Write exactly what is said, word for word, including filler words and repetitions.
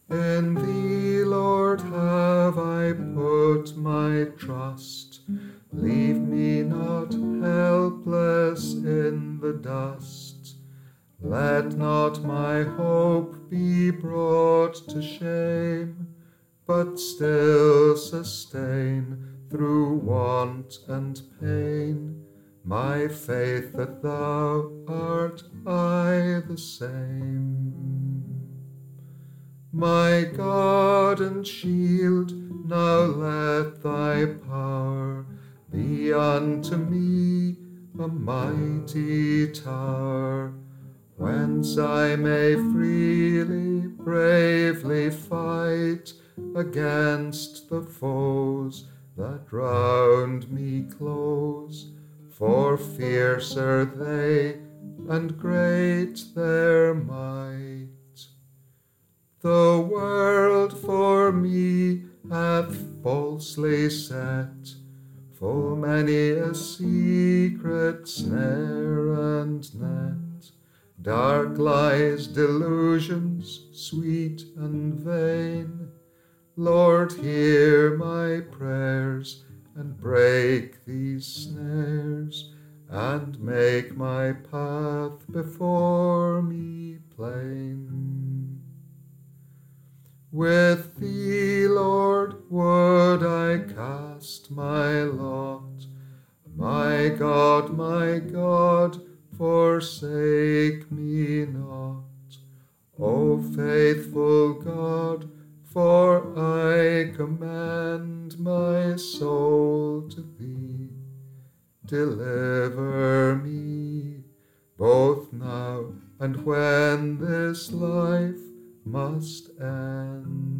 In thee, Lord, have I put my trust. Leave me not helpless in the dust. Let not my hope be brought to shame, but still sustain through want and pain my faith that thou art aye the same. My God and shield, now let thy power be unto me a mighty tower, whence I may freely, bravely fight against the foes that round me close. For fierce are they, and great their might. The world for me hath falsely set full many a secret snare and net, dark lies, delusions, sweet and vain. Lord, hear my prayers, and break these snares, and make my path before me plain. With thee, Lord, would I cast my lot. My God, my God, forsake me not. O faithful God, for I commend my soul to thee. Deliver me, both now and when this life must end.